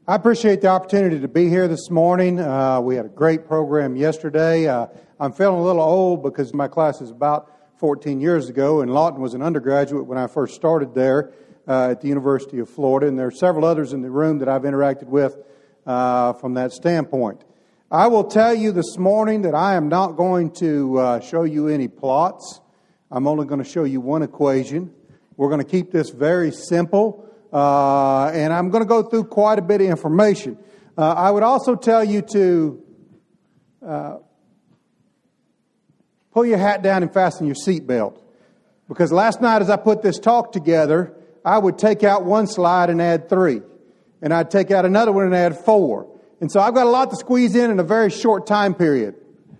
I appreciate the opportunity to be here this morning. We had a great program yesterday. I'm feeling a little old because my class is about 14 years ago, and Lawton was an undergraduate when I first started there at the University of Florida, and there are several others in the room that I've interacted with from that standpoint. I will tell you this morning that I am not going to show you any plots. I'm only going to show you one equation. We're going to keep this very simple. And I'm going to go through quite a bit of information. I would also tell you to pull your hat down and fasten your seatbelt. Because last night as I put this talk together, I would take out one slide and add 3. And I'd take out another one and add 4. And so I've got a lot to squeeze in a very short time period.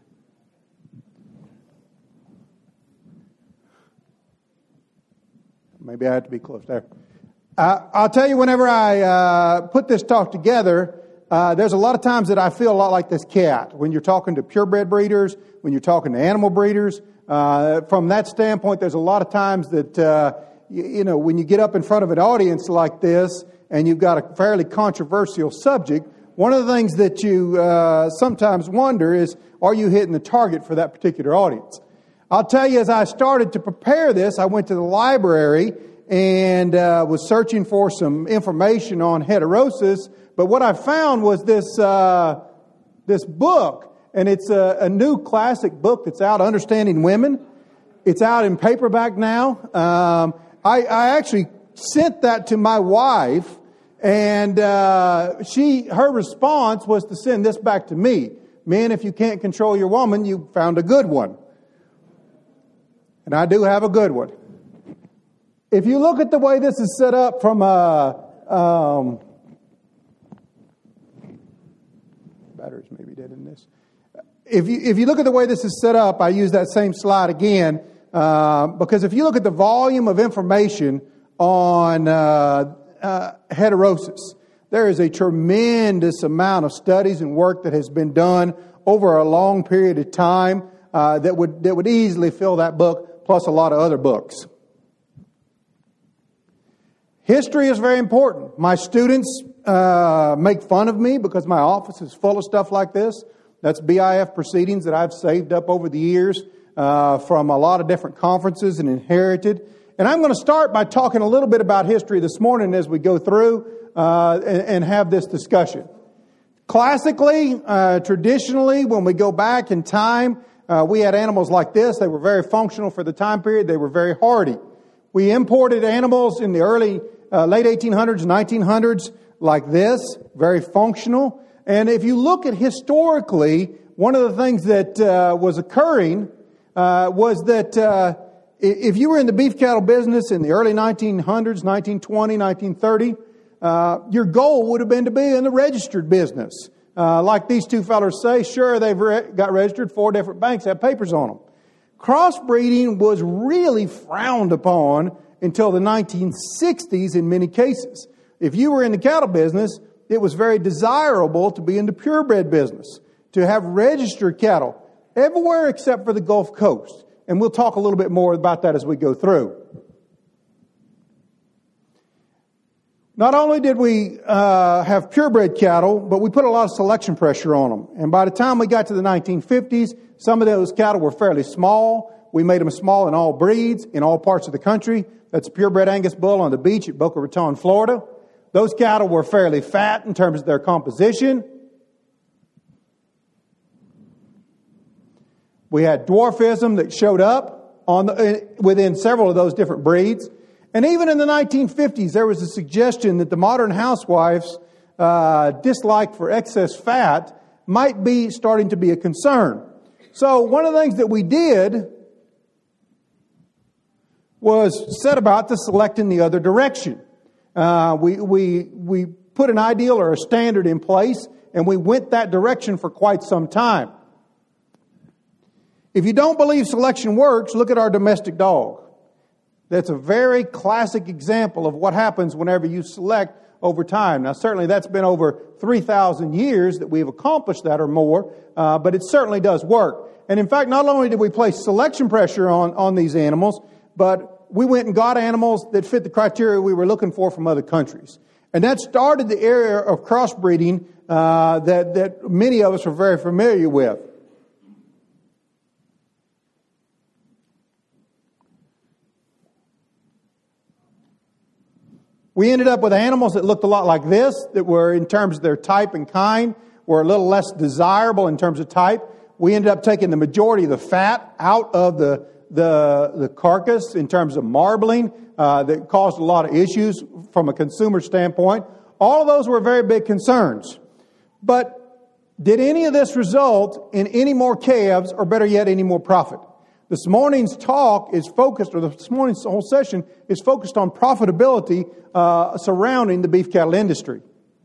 Maybe I have to be close there. I'll tell you, whenever I put this talk together, there's a lot of times that I feel a lot like this cat. When you're talking to purebred breeders, when you're talking to animal breeders, from that standpoint, there's a lot of times that, when you get up in front of an audience like this and you've got a fairly controversial subject, one of the things that you sometimes wonder is, are you hitting the target for that particular audience? I'll tell you, as I started to prepare this, I went to the library and was searching for some information on heterosis. But what I found was this book, and it's a new classic book that's out, Understanding Women. It's out in paperback now. I actually sent that to my wife, and her response was to send this back to me. Men, if you can't control your woman, you found a good one. And I do have a good one. If you look at the way this is set up from batteries may be dead in this. If you look at the way this is set up, I use that same slide again because if you look at the volume of information on heterosis, there is a tremendous amount of studies and work that has been done over a long period of time that would easily fill that book, plus a lot of other books. History is very important. My students make fun of me because my office is full of stuff like this. That's BIF proceedings that I've saved up over the years from a lot of different conferences and inherited. And I'm going to start by talking a little bit about history this morning as we go through and have this discussion. Classically, traditionally, when we go back in time, we had animals like this. They were very functional for the time period. They were very hardy. We imported animals in the late 1800s, 1900s like this, very functional. And if you look at historically, one of the things that was occurring was that if you were in the beef cattle business in the early 1900s, 1920, 1930, your goal would have been to be in the registered business. Like these two fellas say, sure, they've got registered, 4 different banks have papers on them. Crossbreeding was really frowned upon until the 1960s in many cases. If you were in the cattle business, it was very desirable to be in the purebred business, to have registered cattle everywhere except for the Gulf Coast. And we'll talk a little bit more about that as we go through. Not only did we have purebred cattle, but we put a lot of selection pressure on them. And by the time we got to the 1950s, some of those cattle were fairly small. We made them small in all breeds, in all parts of the country. That's a purebred Angus bull on the beach at Boca Raton, Florida. Those cattle were fairly fat in terms of their composition. We had dwarfism that showed up within several of those different breeds. And even in the 1950s, there was a suggestion that the modern housewife's dislike for excess fat might be starting to be a concern. So one of the things that we did was set about to select in the other direction. We put an ideal or a standard in place, and we went that direction for quite some time. If you don't believe selection works, look at our domestic dog. That's a very classic example of what happens whenever you select over time. Now, certainly that's been over 3,000 years that we've accomplished that or more, but it certainly does work. And in fact, not only did we place selection pressure on these animals, but we went and got animals that fit the criteria we were looking for from other countries. And that started the area of crossbreeding that many of us are very familiar with. We ended up with animals that looked a lot like this, that were, in terms of their type and kind, were a little less desirable in terms of type. We ended up taking the majority of the fat out of the carcass in terms of marbling that caused a lot of issues from a consumer standpoint. All of those were very big concerns. But did any of this result in any more calves, or better yet, any more profit? This morning's talk is focused, or this morning's whole session is focused on profitability surrounding the beef cattle industry.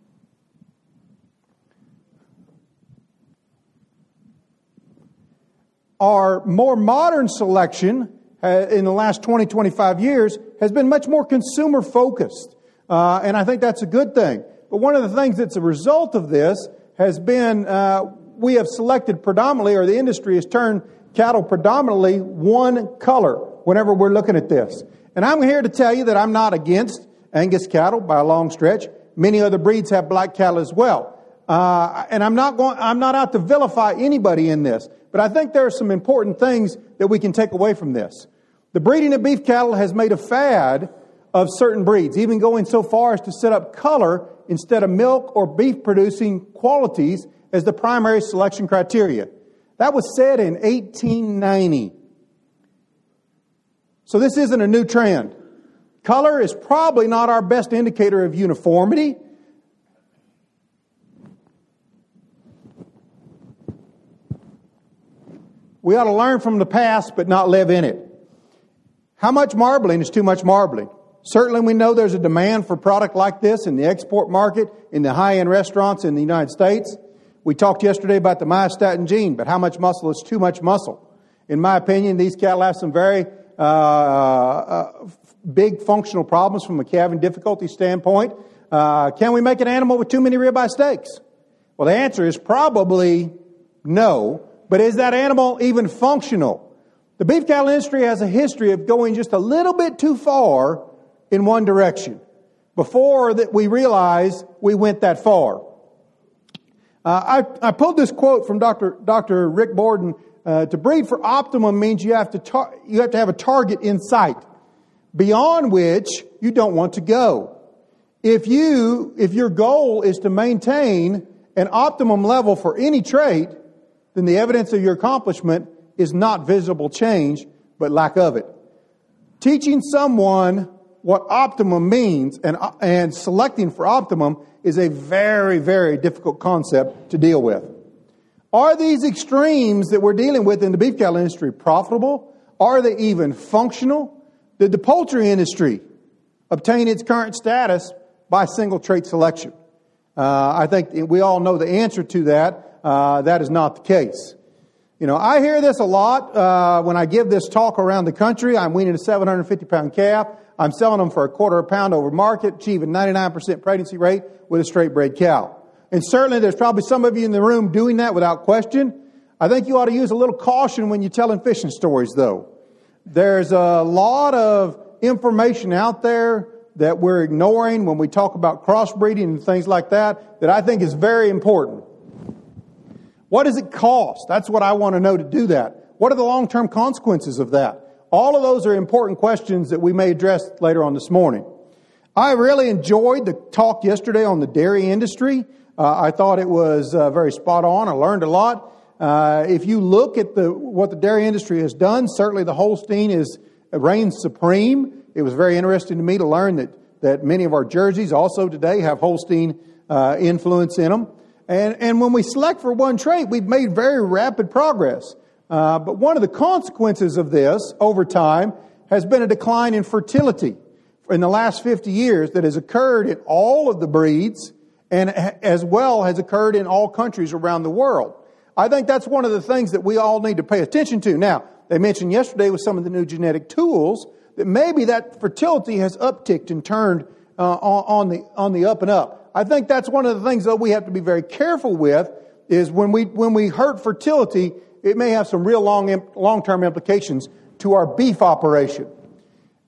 Our more modern selection in the last 20, 25 years has been much more consumer focused. And I think that's a good thing. But one of the things that's a result of this has been we have selected predominantly, or the industry has turned cattle predominantly one color whenever we're looking at this. And I'm here to tell you that I'm not against Angus cattle by a long stretch. Many other breeds have black cattle as well. And I'm not out to vilify anybody in this. But I think there are some important things that we can take away from this. The breeding of beef cattle has made a fad of certain breeds, even going so far as to set up color instead of milk or beef producing qualities as the primary selection criteria. That was said in 1890. So this isn't a new trend. Color is probably not our best indicator of uniformity. We ought to learn from the past, but not live in it. How much marbling is too much marbling? Certainly we know there's a demand for product like this in the export market, in the high-end restaurants in the United States. We talked yesterday about the myostatin gene, but how much muscle is too much muscle? In my opinion, these cattle have some very big functional problems from a calving difficulty standpoint. Can we make an animal with too many ribeye steaks? Well, the answer is probably no. But is that animal even functional? The beef cattle industry has a history of going just a little bit too far in one direction before that we realize we went that far. I pulled this quote from Dr. Rick Borden. To breed for optimum means you have to have a target in sight, beyond which you don't want to go. If your goal is to maintain an optimum level for any trait, then the evidence of your accomplishment is not visible change, but lack of it. Teaching someone what optimum means and selecting for optimum is a very, very difficult concept to deal with. Are these extremes that we're dealing with in the beef cattle industry profitable? Are they even functional? Did the poultry industry obtain its current status by single trait selection? I think we all know the answer to that. That is not the case. You know, I hear this a lot when I give this talk around the country. I'm weaning a 750-pound calf. I'm selling them for $0.25 a pound over market, achieving 99% pregnancy rate with a straight bred cow. And certainly there's probably some of you in the room doing that without question. I think you ought to use a little caution when you're telling fishing stories, though. There's a lot of information out there that we're ignoring when we talk about crossbreeding and things like that I think is very important. What does it cost? That's what I want to know to do that. What are the long-term consequences of that? All of those are important questions that we may address later on this morning. I really enjoyed the talk yesterday on the dairy industry. I thought it was very spot on. I learned a lot. If you look at what the dairy industry has done, certainly the Holstein reigns supreme. It was very interesting to me to learn that many of our jerseys also today have Holstein influence in them. And when we select for one trait, we've made very rapid progress. But one of the consequences of this over time has been a decline in fertility in the last 50 years that has occurred in all of the breeds and as well has occurred in all countries around the world. I think that's one of the things that we all need to pay attention to. Now, they mentioned yesterday with some of the new genetic tools that maybe that fertility has upticked and turned on the up and up. I think that's one of the things that we have to be very careful with is when we hurt fertility, it may have some real long-term implications to our beef operation.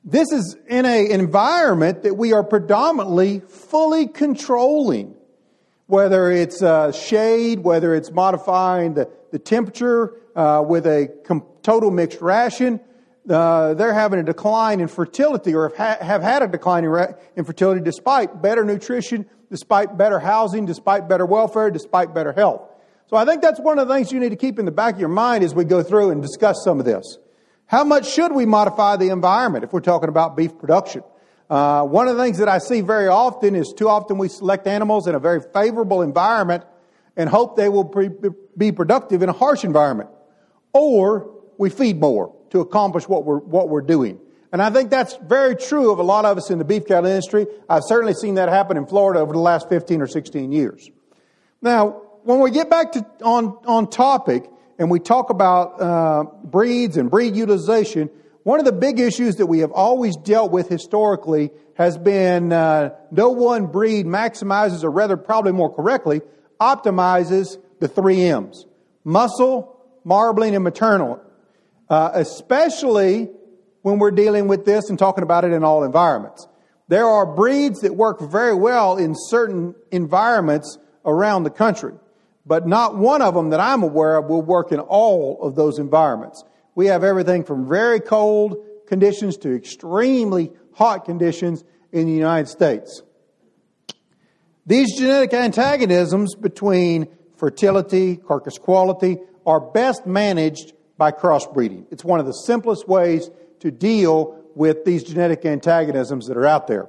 This is in an environment that we are predominantly fully controlling, whether it's shade, whether it's modifying the temperature with a total mixed ration. They're having a decline in fertility, or have had a decline in fertility despite better nutrition, despite better housing, despite better welfare, despite better health. So I think that's one of the things you need to keep in the back of your mind as we go through and discuss some of this. How much should we modify the environment if we're talking about beef production? One of the things that I see very often is too often we select animals in a very favorable environment and hope they will be productive in a harsh environment. Or we feed more to accomplish what we're doing. And I think that's very true of a lot of us in the beef cattle industry. I've certainly seen that happen in Florida over the last 15 or 16 years. Now, when we get back to on topic and we talk about breeds and breed utilization, one of the big issues that we have always dealt with historically has been no one breed maximizes, or rather probably more correctly, optimizes the 3 M's: muscle, marbling, and maternal. Especially when we're dealing with this and talking about it in all environments. There are breeds that work very well in certain environments around the country, but not one of them that I'm aware of will work in all of those environments. We have everything from very cold conditions to extremely hot conditions in the United States. These genetic antagonisms between fertility, carcass quality, are best managed by crossbreeding. It's one of the simplest ways to deal with these genetic antagonisms that are out there.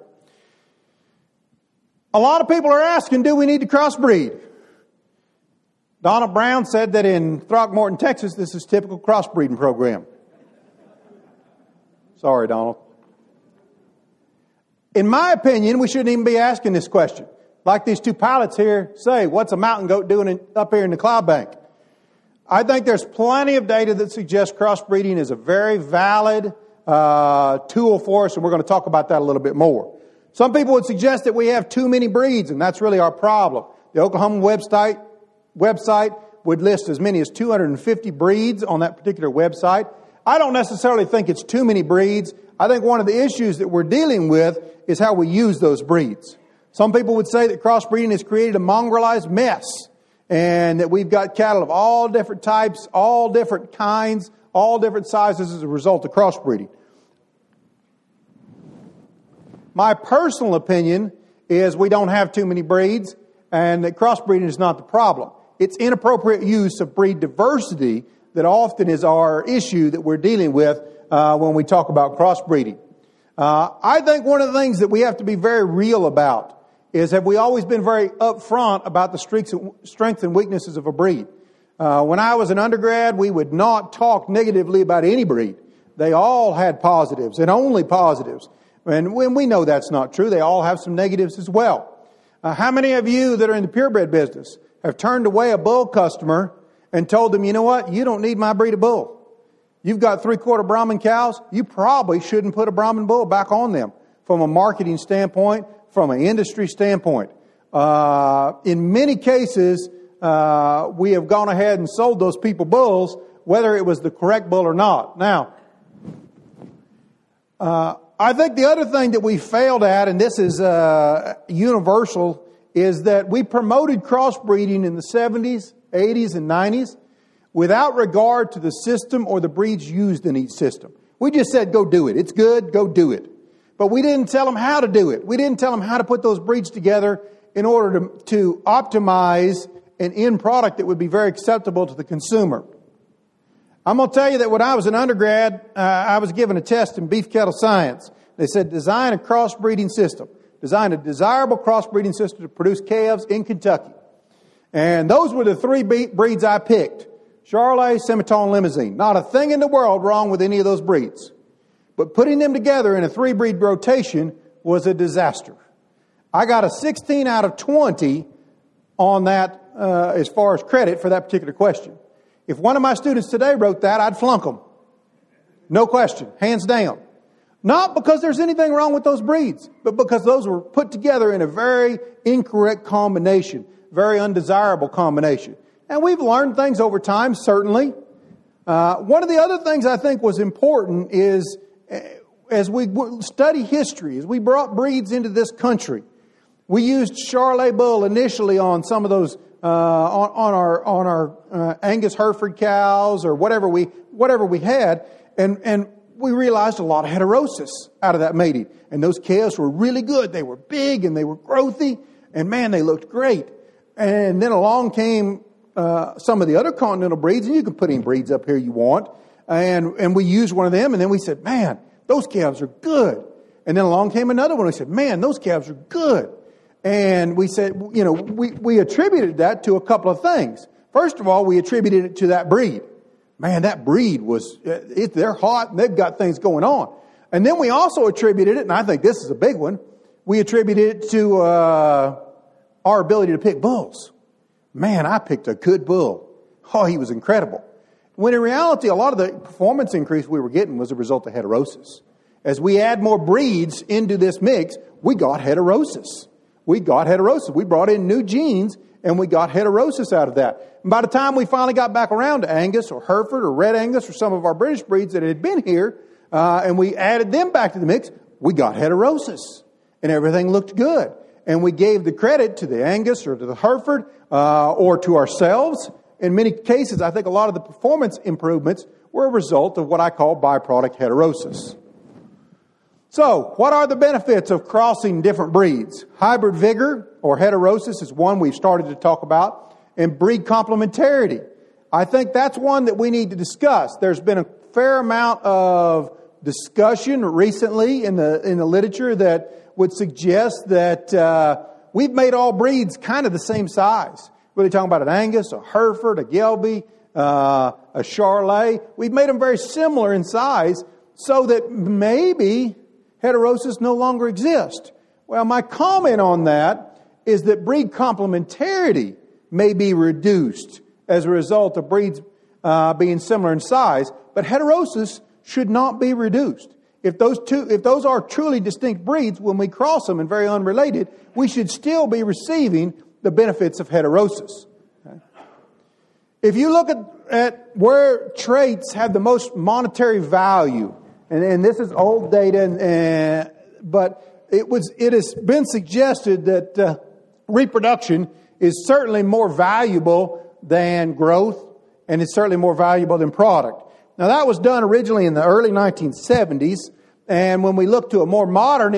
A lot of people are asking, do we need to crossbreed? Donald Brown said that in Throckmorton, Texas, this is a typical crossbreeding program. Sorry, Donald. In my opinion, we shouldn't even be asking this question. Like these 2 pilots here say, what's a mountain goat doing up here in the cloud bank? I think there's plenty of data that suggests crossbreeding is a very valid tool for us, and we're going to talk about that a little bit more. Some people would suggest that we have too many breeds, and that's really our problem. The Oklahoma website would list as many as 250 breeds on that particular website. I don't necessarily think it's too many breeds. I think one of the issues that we're dealing with is how we use those breeds. Some people would say that crossbreeding has created a mongrelized mess, and that we've got cattle of all different types, all different kinds, all different sizes as a result of crossbreeding. My personal opinion is we don't have too many breeds, and that crossbreeding is not the problem. It's inappropriate use of breed diversity that often is our issue that we're dealing with when we talk about crossbreeding. I think one of the things that we have to be very real about is, have we always been very upfront about the strengths and weaknesses of a breed? When I was an undergrad, we would not talk negatively about any breed. They all had positives and only positives. And when we know that's not true, they all have some negatives as well. How many of you that are in the purebred business have turned away a bull customer and told them, you know what, you don't need my breed of bull. You've got 3/4 Brahman cows. You probably shouldn't put a Brahman bull back on them from a marketing standpoint, from an industry standpoint. In many cases, we have gone ahead and sold those people bulls, whether it was the correct bull or not. Now, I think the other thing that we failed at, and this is universal, is that we promoted crossbreeding in the 70s, 80s, and 90s without regard to the system or the breeds used in each system. We just said, go do it. It's good, go do it. But we didn't tell them how to do it. We didn't tell them how to put those breeds together in order to optimize an end product that would be very acceptable to the consumer. I'm going to tell you that when I was an undergrad, I was given a test in beef cattle science. They said, design a crossbreeding system. Design a desirable crossbreeding system to produce calves in Kentucky. And those were the 3 breeds I picked. Charolais, Simmental, and Limousine. Not a thing in the world wrong with any of those breeds. But putting them together in a 3-breed rotation was a disaster. I got a 16 out of 20 on that as far as credit for that particular question. If one of my students today wrote that, I'd flunk them. No question, hands down. Not because there's anything wrong with those breeds, but because those were put together in a very incorrect combination, very undesirable combination. And we've learned things over time, certainly. One of the other things I think was important is as we study history, as we brought breeds into this country, we used Charolais bull initially on some of those on our Angus Hereford cows or whatever we had, and we realized a lot of heterosis out of that mating. And those calves were really good. They were big and they were growthy, and man, they looked great. And then along came some of the other continental breeds, and you can put any breeds up here you want. And we used one of them, and then we said, man, those calves are good. And then along came another one. We said, man, those calves are good. And we said, we attributed that to a couple of things. First of all, we attributed it to that breed. Man, that breed they're hot and they've got things going on. And then we also attributed it, and I think this is a big one, we attributed it to our ability to pick bulls. Man, I picked a good bull. Oh, he was incredible. When in reality, a lot of the performance increase we were getting was a result of heterosis. As we add more breeds into this mix, we got heterosis. We brought in new genes, and we got heterosis out of that. And by the time we finally got back around to Angus or Hereford or Red Angus or some of our British breeds that had been here, and we added them back to the mix, we got heterosis. And everything looked good. And we gave the credit to the Angus or to the Hereford or to ourselves. In many cases, I think a lot of the performance improvements were a result of what I call byproduct heterosis. So, what are the benefits of crossing different breeds? Hybrid vigor or heterosis is one we've started to talk about, and breed complementarity. I think that's one that we need to discuss. There's been a fair amount of discussion recently in the literature that would suggest that we've made all breeds kind of the same size. Whether you're talking about an Angus, a Hereford, a Gelbvieh, a Charolais, we've made them very similar in size so that maybe heterosis no longer exists. Well, my comment on that is that breed complementarity may be reduced as a result of breeds being similar in size, but heterosis should not be reduced. If those are truly distinct breeds, when we cross them and very unrelated, we should still be receiving the benefits of heterosis. Okay? If you look at where traits have the most monetary value, and this is old data, but it has been suggested that reproduction is certainly more valuable than growth, and it's certainly more valuable than product. Now, that was done originally in the early 1970s, and when we look to a more modern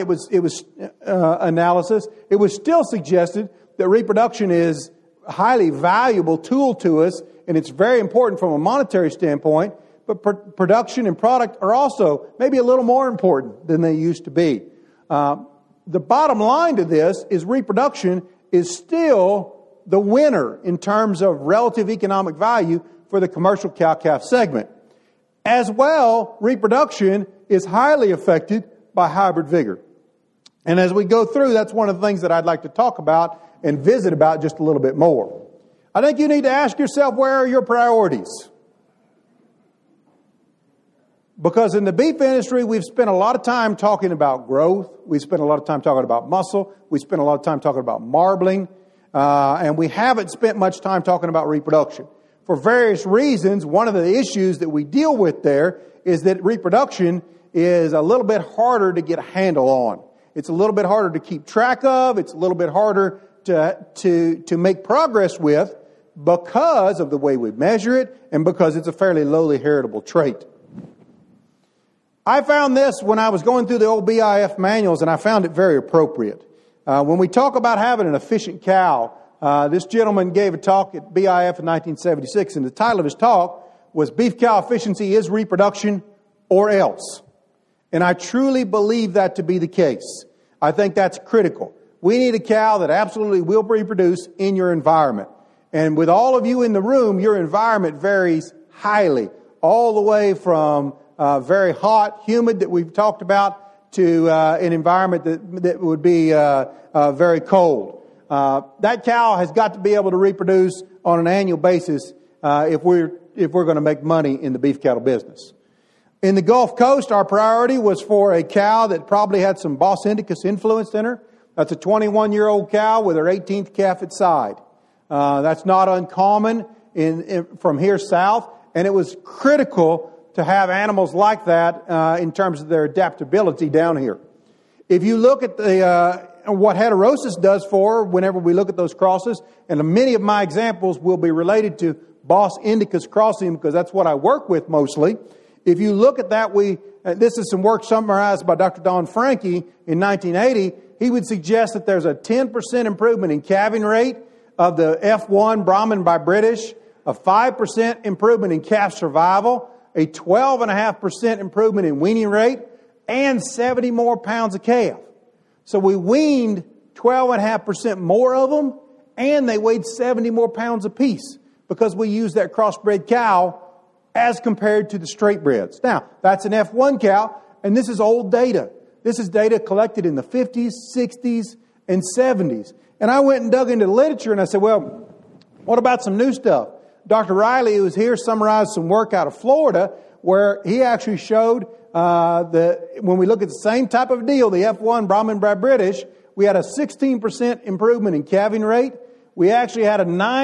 analysis, it was still suggested that reproduction is a highly valuable tool to us, and it's very important from a monetary standpoint, but production and product are also maybe a little more important than they used to be. The bottom line to this is reproduction is still the winner in terms of relative economic value for the commercial cow-calf segment. As well, reproduction is highly affected by hybrid vigor. And as we go through, that's one of the things that I'd like to talk about and visit about just a little bit more. I think you need to ask yourself, where are your priorities? Because in the beef industry, we've spent a lot of time talking about growth. We've spent a lot of time talking about muscle. We spent a lot of time talking about marbling. And we haven't spent much time talking about reproduction. For various reasons, one of the issues that we deal with there is that reproduction is a little bit harder to get a handle on. It's a little bit harder to keep track of. It's a little bit harder to make progress with because of the way we measure it and because it's a fairly lowly heritable trait. I found this when I was going through the old BIF manuals, and I found it very appropriate. When we talk about having an efficient cow, this gentleman gave a talk at BIF in 1976, and the title of his talk was Beef Cow Efficiency is Reproduction or Else. And I truly believe that to be the case. I think that's critical. We need a cow that absolutely will reproduce in your environment. And with all of you in the room, your environment varies highly, all the way from very hot, humid that we've talked about to an environment that would be very cold. That cow has got to be able to reproduce on an annual basis if we're going to make money in the beef cattle business. In the Gulf Coast, our priority was for a cow that probably had some Bos indicus influence in her. That's a 21-year-old cow with her 18th calf at side. That's not uncommon from here south, and it was critical to have animals like that in terms of their adaptability down here. If you look at what heterosis does for whenever we look at those crosses, and many of my examples will be related to Bos indicus crossing because that's what I work with mostly. If you look at that, this is some work summarized by Dr. Don Franke in 1980. He would suggest that there's a 10% improvement in calving rate of the F1 Brahman by British, a 5% improvement in calf survival, a 12.5% improvement in weaning rate, and 70 more pounds of calf. So we weaned 12.5% more of them, and they weighed 70 more pounds apiece because we used that crossbred cow as compared to the straight breds. Now, that's an F1 cow, and this is old data. This is data collected in the 50s, 60s, and 70s. And I went and dug into the literature, and I said, well, what about some new stuff? Dr. Riley, who was here, summarized some work out of Florida where he actually showed when we look at the same type of deal, the F1 Brahman by British, we had a 16% improvement in calving rate. We actually had a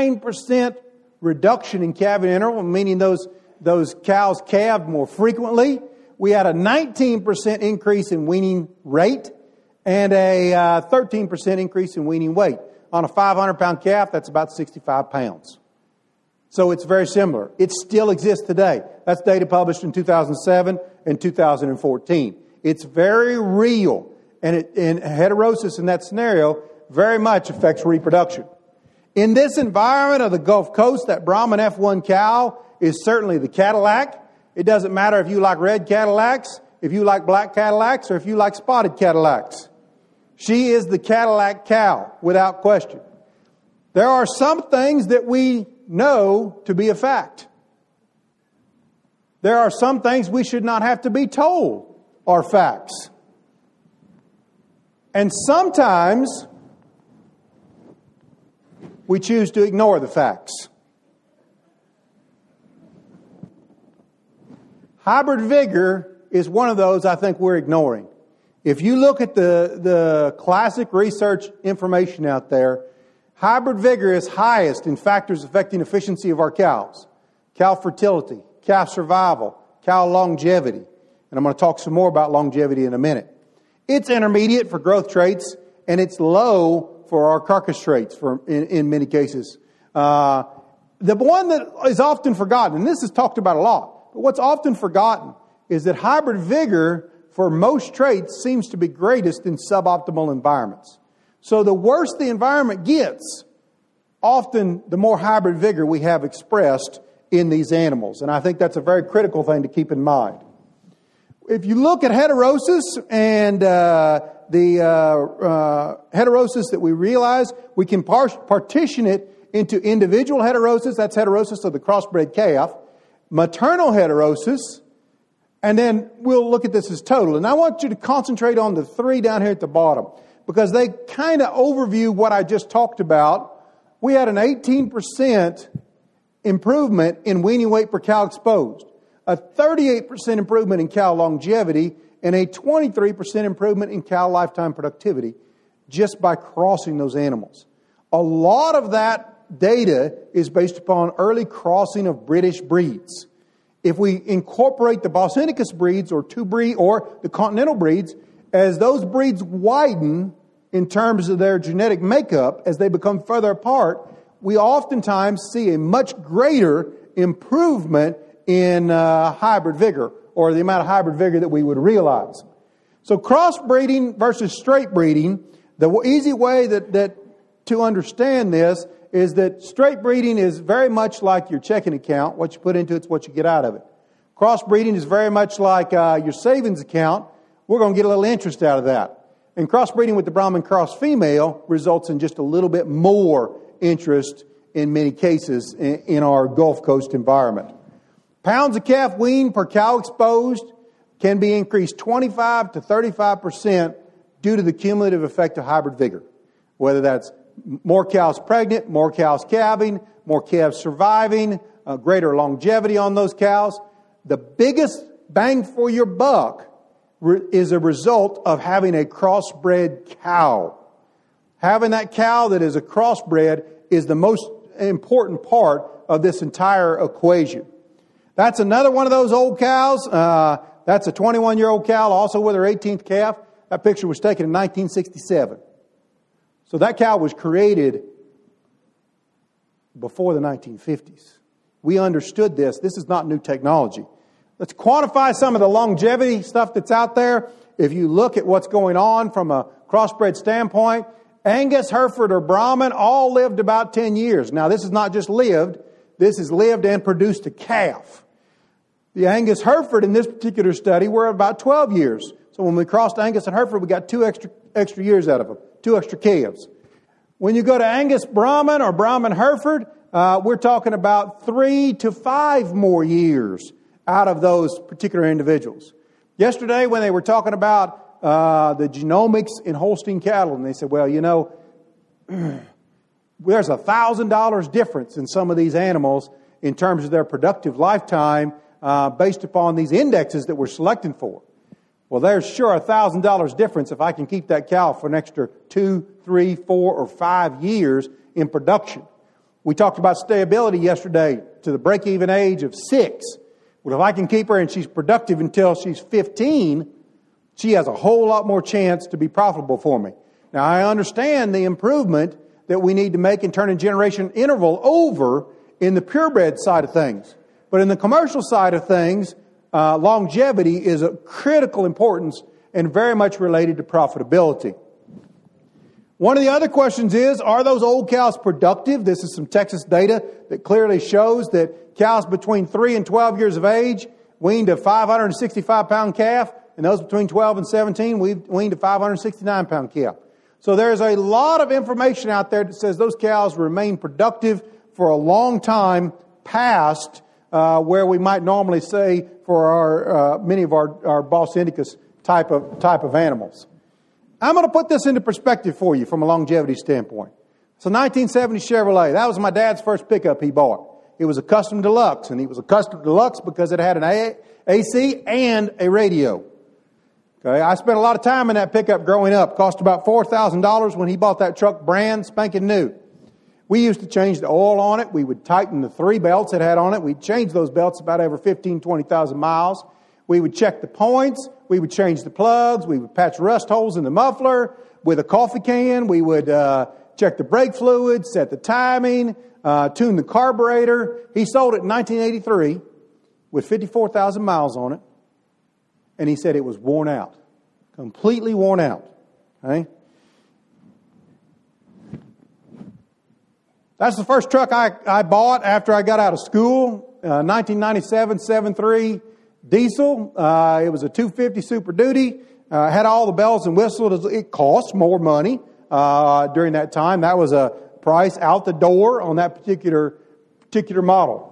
9% reduction in calving interval, meaning those cows calved more frequently. We had a 19% increase in weaning rate and a 13% increase in weaning weight. On a 500-pound calf, that's about 65 pounds. So it's very similar. It still exists today. That's data published in 2007 and 2014. It's very real. And heterosis in that scenario very much affects reproduction. In this environment of the Gulf Coast, that Brahman F1 cow is certainly the Cadillac. It doesn't matter if you like red Cadillacs, if you like black Cadillacs, or if you like spotted Cadillacs. She is the Cadillac cow, without question. There are some things that we know to be a fact. There are some things we should not have to be told are facts. And sometimes we choose to ignore the facts. Hybrid vigor is one of those I think we're ignoring. If you look at the classic research information out there, hybrid vigor is highest in factors affecting efficiency of our cows. Cow fertility, calf survival, cow longevity. And I'm going to talk some more about longevity in a minute. It's intermediate for growth traits, and it's low for our carcass traits in many cases. The one that is often forgotten, and this is talked about a lot, but what's often forgotten is that hybrid vigor for most traits seems to be greatest in suboptimal environments. So the worse the environment gets, often the more hybrid vigor we have expressed in these animals. And I think that's a very critical thing to keep in mind. If you look at heterosis and the heterosis that we realize, we can partition it into individual heterosis, that's heterosis of the crossbred calf, maternal heterosis, and then we'll look at this as total. And I want you to concentrate on the three down here at the bottom, because they kind of overview what I just talked about. We had an 18% improvement in weaning weight per cow exposed, a 38% improvement in cow longevity, and a 23% improvement in cow lifetime productivity just by crossing those animals. A lot of that data is based upon early crossing of British breeds. If we incorporate the Bos indicus breeds or the continental breeds, as those breeds widen in terms of their genetic makeup, as they become further apart, we oftentimes see a much greater improvement in hybrid vigor, or the amount of hybrid vigor that we would realize. So crossbreeding versus straight breeding, the easy way that to understand this is that straight breeding is very much like your checking account. What you put into it's what you get out of it. Crossbreeding is very much like your savings account. We're going to get a little interest out of that. And crossbreeding with the Brahman cross female results in just a little bit more interest in many cases in our Gulf Coast environment. Pounds of calf weaned per cow exposed can be increased 25 to 35% due to the cumulative effect of hybrid vigor. Whether that's more cows pregnant, more cows calving, more calves surviving, greater longevity on those cows. The biggest bang for your buck is a result of having a crossbred cow. Having that cow that is a crossbred is the most important part of this entire equation. That's another one of those old cows. That's a 21-year-old cow, also with her 18th calf. That picture was taken in 1967. So that cow was created before the 1950s. We understood this. This is not new technology. Let's quantify some of the longevity stuff that's out there. If you look at what's going on from a crossbred standpoint, Angus, Hereford, or Brahman all lived about 10 years. Now, this is not just lived. This is lived and produced a calf. The Angus Hereford in this particular study were about 12 years. So when we crossed Angus and Hereford, we got 2 extra years out of them, 2 extra calves. When you go to Angus Brahman or Brahman Hereford, we're talking about 3 to 5 more years out of those particular individuals. Yesterday, when they were talking about the genomics in Holstein cattle, and they said, well, you know, there's $1,000 difference in some of these animals in terms of their productive lifetime based upon these indexes that we're selecting for. Well, there's sure $1,000 difference if I can keep that cow for an extra 2, 3, 4, or 5 years in production. We talked about stability yesterday to the break-even age of 6. Well, if I can keep her and she's productive until she's 15, she has a whole lot more chance to be profitable for me. Now, I understand the improvement that we need to make in turning generation interval over in the purebred side of things. But in the commercial side of things, longevity is of critical importance and very much related to profitability. One of the other questions is, are those old cows productive? This is some Texas data that clearly shows that cows between 3 and 12 years of age weaned a 565-pound calf, and those between 12 and 17 weaned a 569-pound calf. So there's a lot of information out there that says those cows remain productive for a long time past where we might normally say for our many of our Bos Indicus type of animals. I'm going to put this into perspective for you from a longevity standpoint. It's a 1970 Chevrolet. That was my dad's first pickup he bought. It was a custom deluxe, and it was a custom deluxe because it had an AC and a radio. Okay, I spent a lot of time in that pickup growing up. Cost about $4,000 when he bought that truck brand spanking new. We used to change the oil on it. We would tighten the 3 belts it had on it. We'd change those belts about every 15, 20,000 miles. We would check the points. We would change the plugs. We would patch rust holes in the muffler with a coffee can. We would check the brake fluid, set the timing, tune the carburetor. He sold it in 1983 with 54,000 miles on it. And he said it was worn out, completely worn out. Okay? That's the first truck I bought after I got out of school, 1997 7.3 diesel. It was a 250 Super Duty. Had all the bells and whistles. It cost more money during that time. That was a price out the door on that particular model.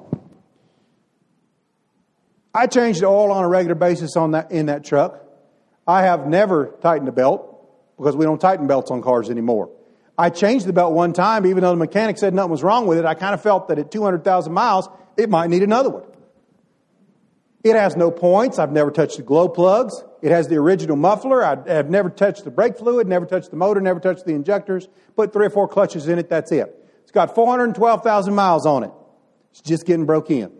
I changed the oil on a regular basis in that truck. I have never tightened a belt because we don't tighten belts on cars anymore. I changed the belt one time, even though the mechanic said nothing was wrong with it. I kind of felt that at 200,000 miles, it might need another one. It has no points. I've never touched the glow plugs. It has the original muffler. I've never touched the brake fluid, never touched the motor, never touched the injectors. Put 3 or 4 clutches in it, that's it. It's got 412,000 miles on it. It's just getting broke in.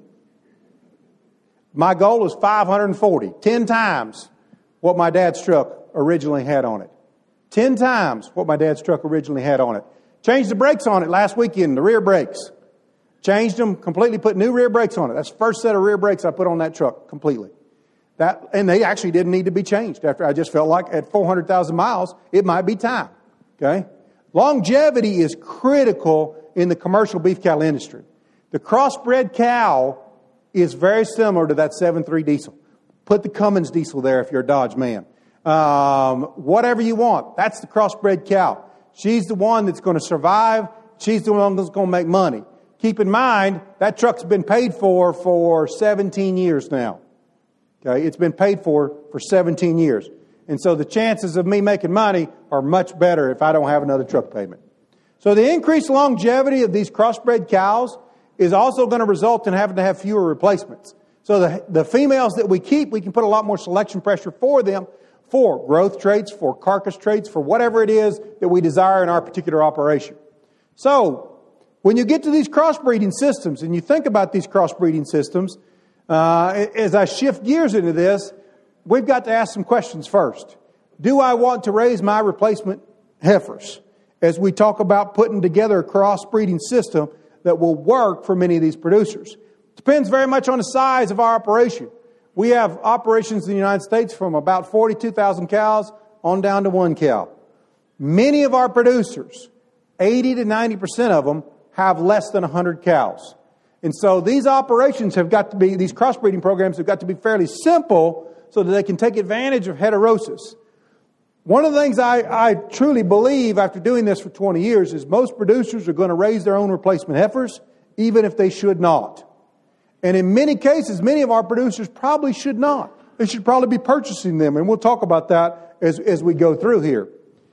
My goal is 540, 10 times what my dad's truck originally had on it. 10 times what my dad's truck originally had on it. Changed the brakes on it last weekend, the rear brakes. Changed them, completely put new rear brakes on it. That's the first set of rear brakes I put on that truck, completely. And they actually didn't need to be changed after I just felt like at 400,000 miles, it might be time. Okay? Longevity is critical in the commercial beef cattle industry. The crossbred cow is very similar to that 7.3 diesel. Put the Cummins diesel there if you're a Dodge man. Whatever you want. That's the crossbred cow. She's the one that's going to survive. She's the one that's going to make money. Keep in mind, that truck's been paid for 17 years now. Okay, it's been paid for 17 years. And so the chances of me making money are much better if I don't have another truck payment. So the increased longevity of these crossbred cows is also going to result in having to have fewer replacements. So the females that we keep, we can put a lot more selection pressure for them for growth traits, for carcass traits, for whatever it is that we desire in our particular operation. So when you get to these crossbreeding systems and you think about these crossbreeding systems, As I shift gears into this, we've got to ask some questions first. Do I want to raise my replacement heifers? As we talk about putting together a crossbreeding system that will work for many of these producers. Depends very much on the size of our operation. We have operations in the United States from about 42,000 cows on down to 1 cow. Many of our producers, 80 to 90% of them, have less than 100 cows. And so these operations have got to be, these crossbreeding programs have got to be fairly simple so that they can take advantage of heterosis. One of the things I truly believe after doing this for 20 years is most producers are going to raise their own replacement heifers, even if they should not. And in many cases, many of our producers probably should not. They should probably be purchasing them, and we'll talk about that as we go through here.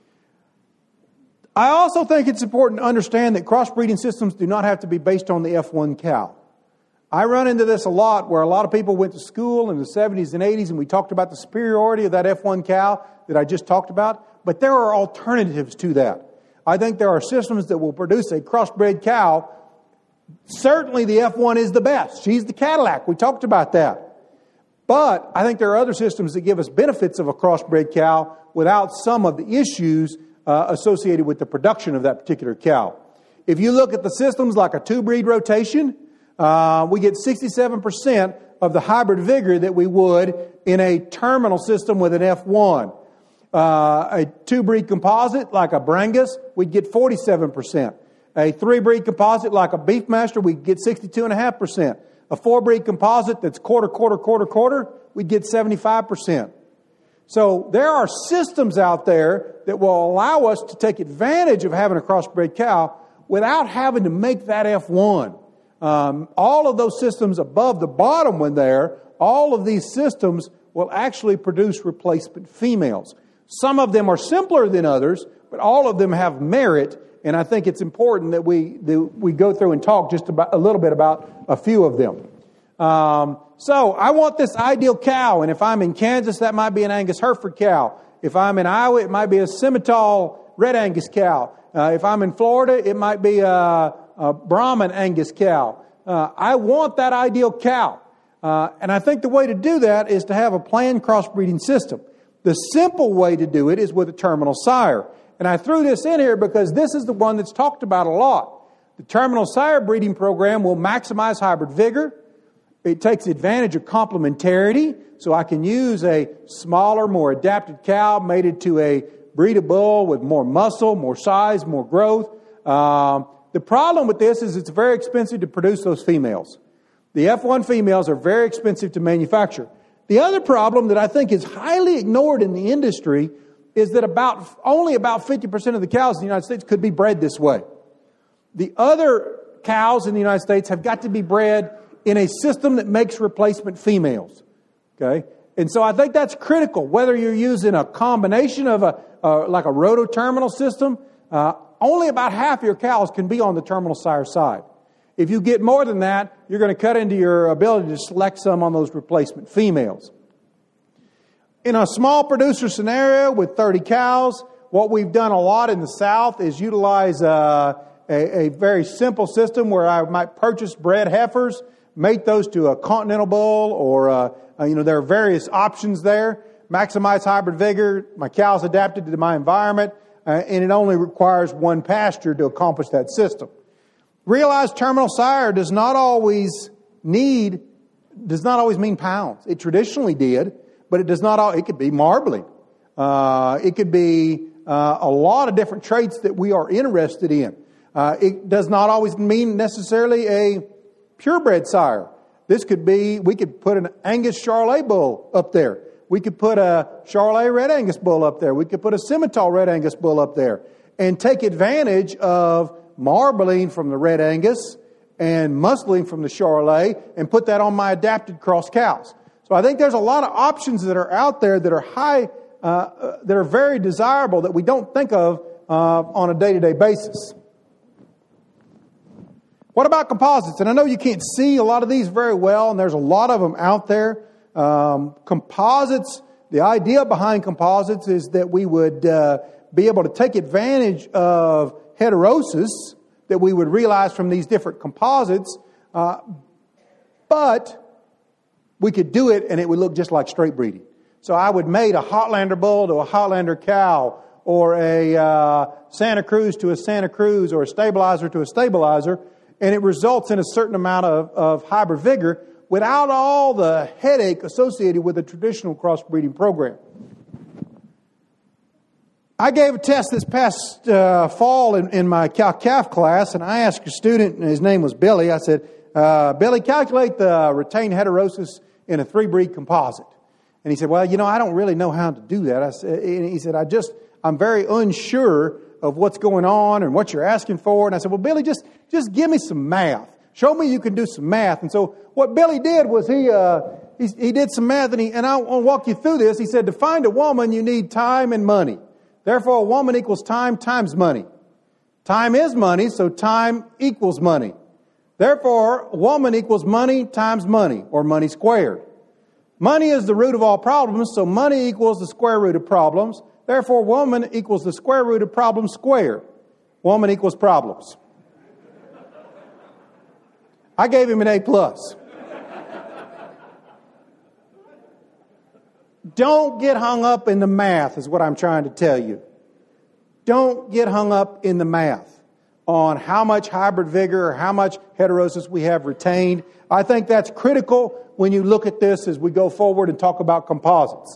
I also think it's important to understand that crossbreeding systems do not have to be based on the F1 cow. I run into this a lot where a lot of people went to school in the 70s and 80s and we talked about the superiority of that F1 cow that I just talked about, but there are alternatives to that. I think there are systems that will produce a crossbred cow. Certainly the F1 is the best. She's the Cadillac. We talked about that. But I think there are other systems that give us benefits of a crossbred cow without some of the issues associated with the production of that particular cow. If you look at the systems like a two-breed rotation, we get 67% of the hybrid vigor that we would in a terminal system with an F1. A two-breed composite like a Brangus, we'd get 47%. A three-breed composite like a Beefmaster, we'd get 62.5%. A four-breed composite that's quarter, we'd get 75%. So there are systems out there that will allow us to take advantage of having a crossbred cow without having to make that F1. All of those systems above the bottom one there, all of these systems will actually produce replacement females. Some of them are simpler than others, but all of them have merit, and I think it's important that we go through and talk just about a little bit about a few of them. So I want this ideal cow, and if I'm in Kansas, that might be an Angus Hereford cow. If I'm in Iowa, it might be a Simmental Red Angus cow. If I'm in Florida, it might be a Brahman Angus cow. I want that ideal cow. And I think the way to do that is to have a planned crossbreeding system. The simple way to do it is with a terminal sire. And I threw this in here because this is the one that's talked about a lot. The terminal sire breeding program will maximize hybrid vigor. It takes advantage of complementarity, so I can use a smaller, more adapted cow mated to a breed of bull with more muscle, more size, more growth. The problem with this is it's very expensive to produce those females. The F1 females are very expensive to manufacture. The other problem that I think is highly ignored in the industry is that only about 50% of the cows in the United States could be bred this way. The other cows in the United States have got to be bred in a system that makes replacement females. Okay? And so I think that's critical, whether you're using a combination of like a rototerminal system. Only about half your cows can be on the terminal sire side. If you get more than that, you're going to cut into your ability to select some on those replacement females. In a small producer scenario with 30 cows, what we've done a lot in the South is utilize a very simple system where I might purchase bred heifers, mate those to a continental bull, or there are various options there. Maximize hybrid vigor. My cow's adapted to my environment, and it only requires one pasture to accomplish that system. Realize terminal sire does not always mean pounds. It traditionally did, but it does not. It could be marbling. It could be a lot of different traits that we are interested in. It does not always mean necessarily a purebred sire. This could be, we could put an Angus Charolais bull up there. We could put a Charolais Red Angus bull up there. We could put a Simmental Red Angus bull up there and take advantage of marbling from the Red Angus and muscling from the Charolais and put that on my adapted cross cows. So I think there's a lot of options that are out there that are that are very desirable that we don't think of on a day-to-day basis. What about composites? And I know you can't see a lot of these very well, and there's a lot of them out there. Composites, the idea behind composites is that we would be able to take advantage of heterosis that we would realize from these different composites, but we could do it and it would look just like straight breeding. So I would mate a Hotlander bull to a Hotlander cow, or a Santa Cruz to a Santa Cruz, or a stabilizer to a stabilizer, and it results in a certain amount of hybrid vigor without all the headache associated with a traditional crossbreeding program. I gave a test this past fall in my cow-calf class, and I asked a student, and his name was Billy. I said, Billy, calculate the retained heterosis in a 3-breed composite. And he said, well, I don't really know how to do that. He said, I'm very unsure of what's going on and what you're asking for. And I said, well, Billy, just give me some math. Show me you can do some math. And so what Billy did was he did some math, and I want to walk you through this. He said, to find a woman, you need time and money. Therefore, a woman equals time times money. Time is money, so time equals money. Therefore, a woman equals money times money, or money squared. Money is the root of all problems, so money equals the square root of problems. Therefore, woman equals the square root of problems squared. Woman equals problems. I gave him an A+. Don't get hung up in the math, is what I'm trying to tell you. Don't get hung up in the math on how much hybrid vigor or how much heterosis we have retained. I think that's critical when you look at this as we go forward and talk about composites.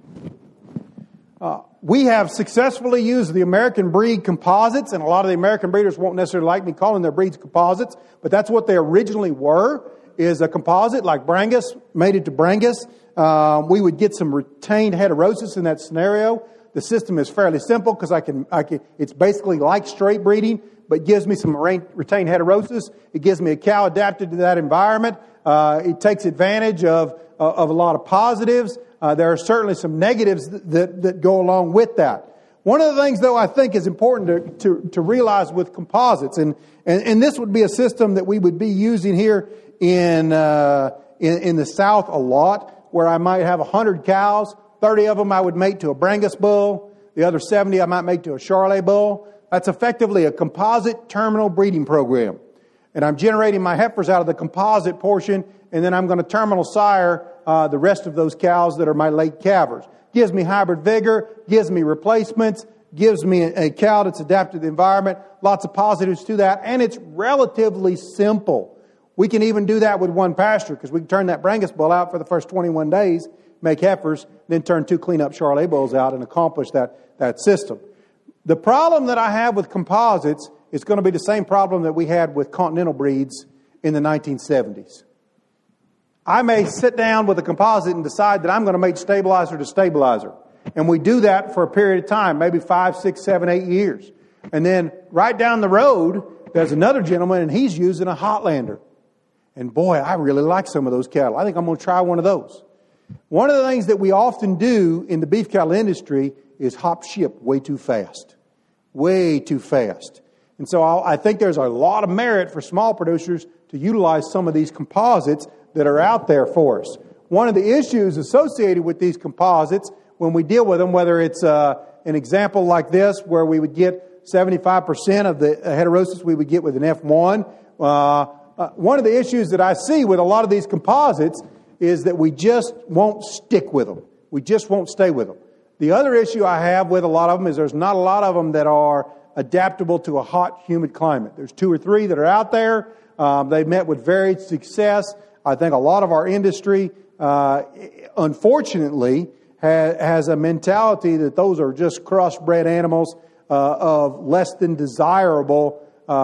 We have successfully used the American breed composites, and a lot of the American breeders won't necessarily like me calling their breeds composites, but that's what they originally were, is a composite like Brangus, mated to Brangus. We would get some retained heterosis in that scenario. The system is fairly simple because it's basically like straight breeding, but gives me some retained heterosis. It gives me a cow adapted to that environment. It takes advantage of a lot of positives. There are certainly some negatives that go along with that. One of the things, though, I think is important to realize with composites, and this would be a system that we would be using here in the South a lot, where I might have 100 cows, 30 of them I would mate to a Brangus bull, the other 70 I might mate to a Charolais bull. That's effectively a composite terminal breeding program. And I'm generating my heifers out of the composite portion, and then I'm going to terminal sire the rest of those cows that are my late calvers. Gives me hybrid vigor, gives me replacements, gives me a cow that's adapted to the environment. Lots of positives to that, and it's relatively simple. We can even do that with one pasture, because we can turn that Brangus bull out for the first 21 days, make heifers, then turn 2 clean-up Charolais bulls out and accomplish that system. The problem that I have with composites is going to be the same problem that we had with continental breeds in the 1970s. I may sit down with a composite and decide that I'm going to mate stabilizer to stabilizer. And we do that for a period of time, maybe 5, 6, 7, 8 years. And then right down the road, there's another gentleman, and he's using a Hotlander. And boy, I really like some of those cattle. I think I'm going to try one of those. One of the things that we often do in the beef cattle industry is hop ship way too fast. Way too fast. And so I think there's a lot of merit for small producers to utilize some of these composites that are out there for us. One of the issues associated with these composites, when we deal with them, whether it's an example like this, where we would get 75% of the heterosis we would get with an F1, one of the issues that I see with a lot of these composites is that we just won't stick with them. We just won't stay with them. The other issue I have with a lot of them is there's not a lot of them that are adaptable to a hot, humid climate. There's 2 or 3 that are out there. They've met with varied success. I think a lot of our industry, unfortunately, has a mentality that those are just crossbred animals of less than desirable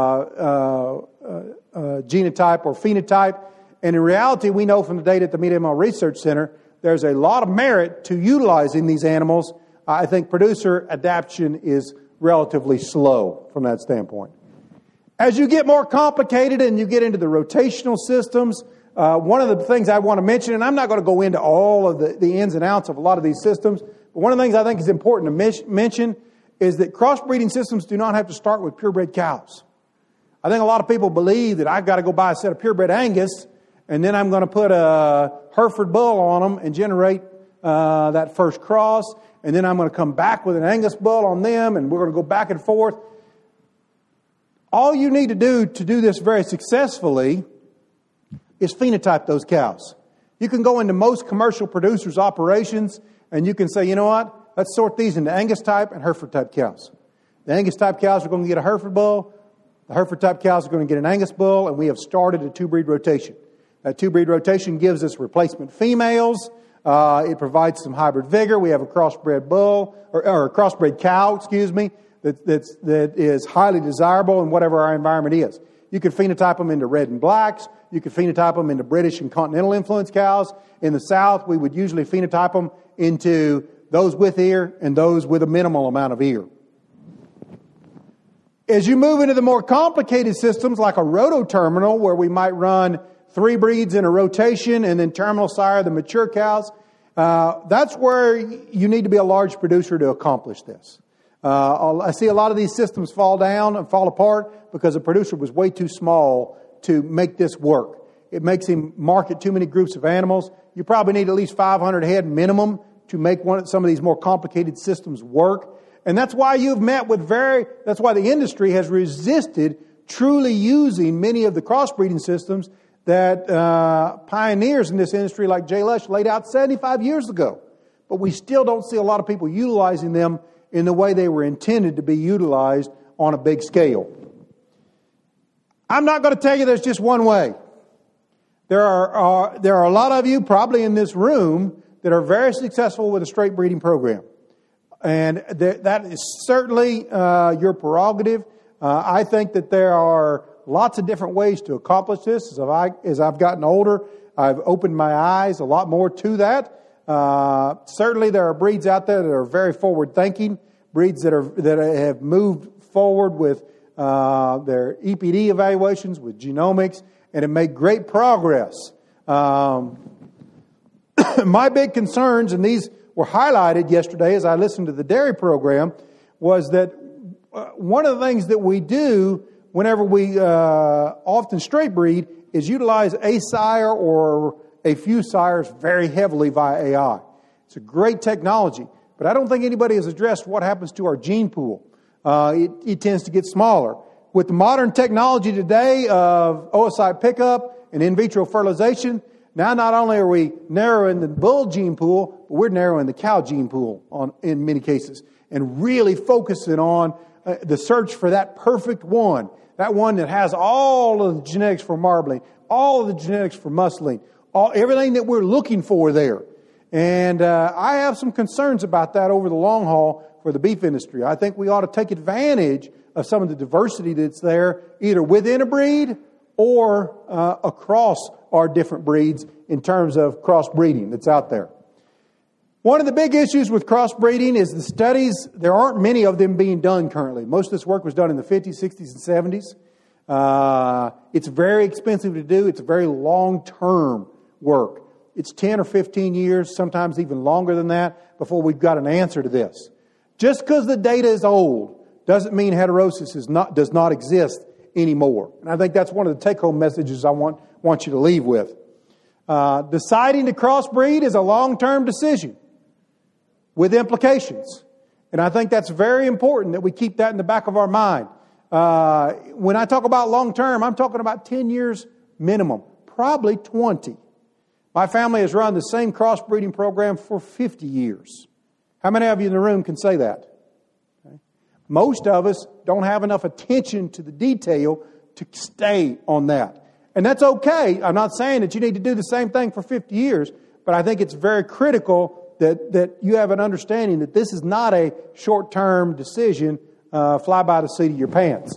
genotype or phenotype. And in reality, we know from the data at the Meat Animal Research Center, there's a lot of merit to utilizing these animals. I think producer adaptation is relatively slow from that standpoint. As you get more complicated and you get into the rotational systems, one of the things I want to mention, and I'm not going to go into all of the ins and outs of a lot of these systems, but one of the things I think is important to mention is that crossbreeding systems do not have to start with purebred cows. I think a lot of people believe that I've got to go buy a set of purebred Angus, and then I'm going to put a Hereford bull on them and generate that first cross, and then I'm going to come back with an Angus bull on them, and we're going to go back and forth. All you need to do this very successfully is phenotype those cows. You can go into most commercial producers' operations and you can say, you know what? Let's sort these into Angus type and Hereford type cows. The Angus type cows are going to get a Hereford bull. The Hereford type cows are going to get an Angus bull, and we have started a two-breed rotation. That two-breed rotation gives us replacement females. It provides some hybrid vigor. We have a crossbred bull, or a crossbred cow, that is highly desirable in whatever our environment is. You can phenotype them into red and blacks. You can phenotype them into British and continental influence cows. In the South, we would usually phenotype them into those with ear and those with a minimal amount of ear. As you move into the more complicated systems like a rototerminal, where we might run 3 breeds in a rotation and then terminal sire the mature cows, that's where you need to be a large producer to accomplish this. I see a lot of these systems fall down and fall apart because the producer was way too small to make this work. It makes him market too many groups of animals. You probably need at least 500 head minimum to make some of these more complicated systems work. And that's why that's why the industry has resisted truly using many of the crossbreeding systems that pioneers in this industry like Jay Lush laid out 75 years ago. But we still don't see a lot of people utilizing them in the way they were intended to be utilized on a big scale. I'm not going to tell you there's just one way. There are a lot of you probably in this room that are very successful with a straight breeding program. And that is certainly your prerogative. I think that there are lots of different ways to accomplish this. As I've gotten older, I've opened my eyes a lot more to that. Certainly there are breeds out there that are very forward-thinking, breeds that have moved forward with their EPD evaluations, with genomics, and have made great progress. My big concerns, and these were highlighted yesterday as I listened to the dairy program, was that one of the things that we do whenever we often straight breed is utilize a sire or a few sires very heavily via AI. It's a great technology, but I don't think anybody has addressed what happens to our gene pool. It tends to get smaller. With the modern technology today of oocyte pickup and in vitro fertilization, now not only are we narrowing the bull gene pool, but we're narrowing the cow gene pool in many cases, and really focusing on the search for that perfect one, that one that has all of the genetics for marbling, all of the genetics for muscling, everything that we're looking for there. And I have some concerns about that over the long haul for the beef industry. I think we ought to take advantage of some of the diversity that's there, either within a breed or across our different breeds in terms of crossbreeding that's out there. One of the big issues with crossbreeding is the studies. There aren't many of them being done currently. Most of this work was done in the 50s, 60s, and 70s. It's very expensive to do. It's very long-term work. It's 10 or 15 years, sometimes even longer than that, before we've got an answer to this. Just because the data is old doesn't mean heterosis does not exist anymore. And I think that's one of the take-home messages I want you to leave with. Deciding to crossbreed is a long-term decision with implications. And I think that's very important that we keep that in the back of our mind. When I talk about long-term, I'm talking about 10 years minimum, probably 20. My family has run the same crossbreeding program for 50 years. How many of you in the room can say that? Okay. Most of us don't have enough attention to the detail to stay on that. And that's okay. I'm not saying that you need to do the same thing for 50 years, but I think it's very critical that you have an understanding that this is not a short-term decision, fly by the seat of your pants.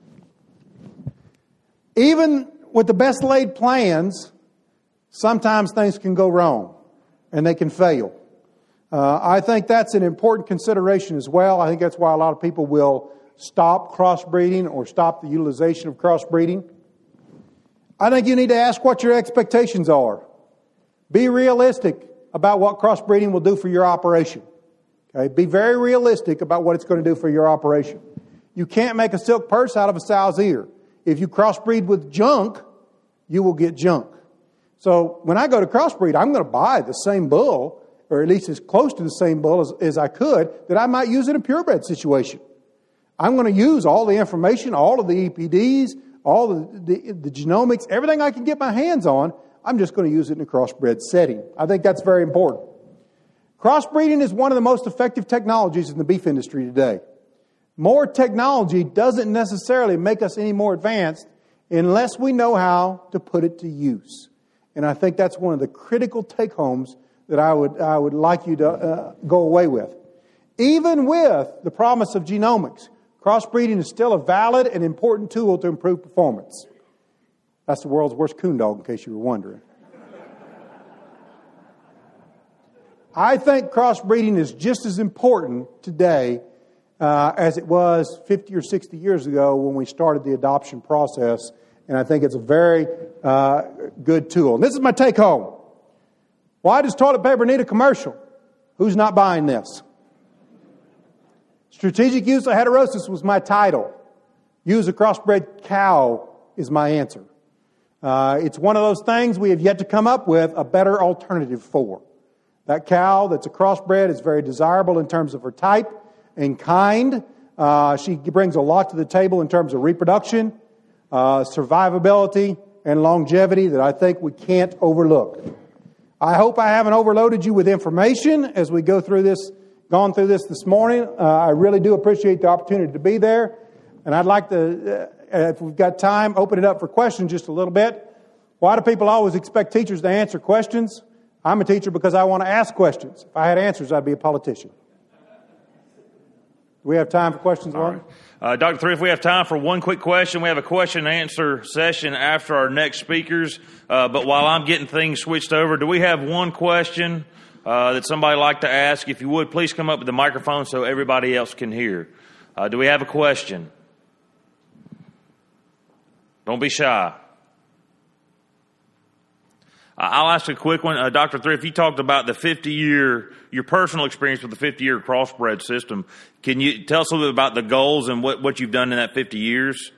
Even with the best laid plans, sometimes things can go wrong and they can fail. I think that's an important consideration as well. I think that's why a lot of people will stop crossbreeding or stop the utilization of crossbreeding. I think you need to ask what your expectations are. Be realistic about what crossbreeding will do for your operation. Okay? Be very realistic about what it's going to do for your operation. You can't make a silk purse out of a sow's ear. If you crossbreed with junk, you will get junk. So when I go to crossbreed, I'm going to buy the same bull, or at least as close to the same bull as I could, that I might use in a purebred situation. I'm going to use all the information, all of the EPDs, all the genomics, everything I can get my hands on. I'm just going to use it in a crossbred setting. I think that's very important. Crossbreeding is one of the most effective technologies in the beef industry today. More technology doesn't necessarily make us any more advanced unless we know how to put it to use. And I think that's one of the critical take-homes that I would like you to go away with. Even with the promise of genomics, crossbreeding is still a valid and important tool to improve performance. That's the world's worst coon dog, in case you were wondering. I think crossbreeding is just as important today as it was 50 or 60 years ago when we started the adoption process. And I think it's a very good tool. And this is my take home. Why does toilet paper need a commercial? Who's not buying this? Strategic use of heterosis was my title. Use a crossbred cow is my answer. It's one of those things we have yet to come up with a better alternative for. That cow that's a crossbred is very desirable in terms of her type and kind. She brings a lot to the table in terms of reproduction, survivability, and longevity that I think we can't overlook. I hope I haven't overloaded you with information as we gone through this morning. I really do appreciate the opportunity to be there. And I'd like to, if we've got time, open it up for questions just a little bit. Why do people always expect teachers to answer questions? I'm a teacher because I want to ask questions. If I had answers, I'd be a politician. Do we have time for questions, Lauren? Dr. Thrift, we have time for one quick question. We have a question and answer session after our next speakers. But while I'm getting things switched over, do we have one question that somebody would like to ask? If you would, please come up with the microphone so everybody else can hear. Do we have a question? Don't be shy. I'll ask a quick one. Dr. Thrift, you talked about your personal experience with the 50-year crossbred system. Can you tell us a little bit about the goals and what you've done in that 50 years?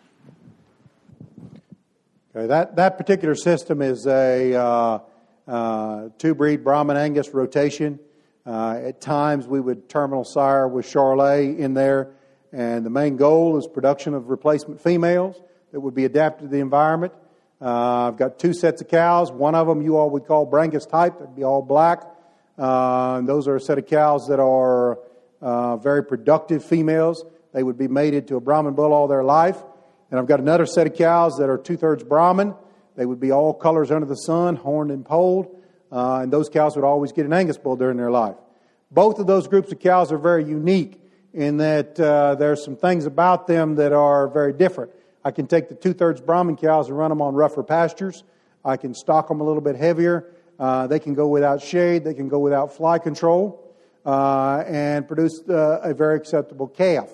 Okay, that particular system is a two-breed Brahman Angus rotation. At times we would terminal sire with Charolais in there, and the main goal is production of replacement females that would be adapted to the environment. I've got two sets of cows. One of them you all would call Brangus type. That'd be all black. And those are a set of cows that are very productive females. They would be mated to a Brahman bull all their life. And I've got another set of cows that are 2/3 Brahman. They would be all colors under the sun, horned and polled. And those cows would always get an Angus bull during their life. Both of those groups of cows are very unique in that there's some things about them that are very different. I can take the 2/3 Brahman cows and run them on rougher pastures. I can stock them a little bit heavier. They can go without shade. They can go without fly control and produce a very acceptable calf.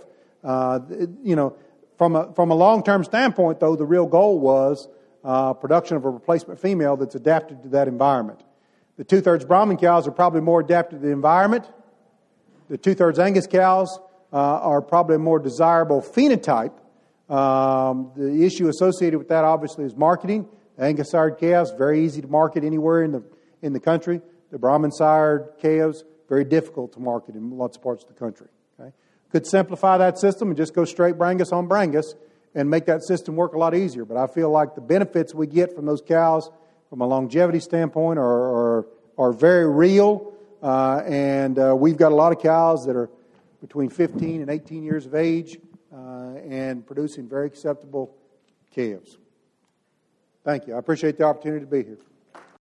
From a long-term standpoint, though, the real goal was production of a replacement female that's adapted to that environment. The 2/3 Brahman cows are probably more adapted to the environment. The 2/3 Angus cows are probably a more desirable phenotype. The issue associated with that obviously is marketing. The Angus sired calves, very easy to market anywhere in the country. The Brahman sired calves, very difficult to market in lots of parts of the country. Okay? Could simplify that system and just go straight Brangus on Brangus and make that system work a lot easier. But I feel like the benefits we get from those cows from a longevity standpoint are very real. And we've got a lot of cows that are between 15 and 18 years of age and producing very acceptable calves. Thank you. I appreciate the opportunity to be here.